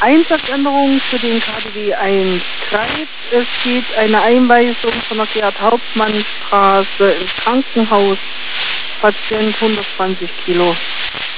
Einsatzänderung für den KDW 1 Kreis. Es geht eine Einweisung von der Gerhard-Hauptmann-Straße ins Krankenhaus. Patient 120 Kilo.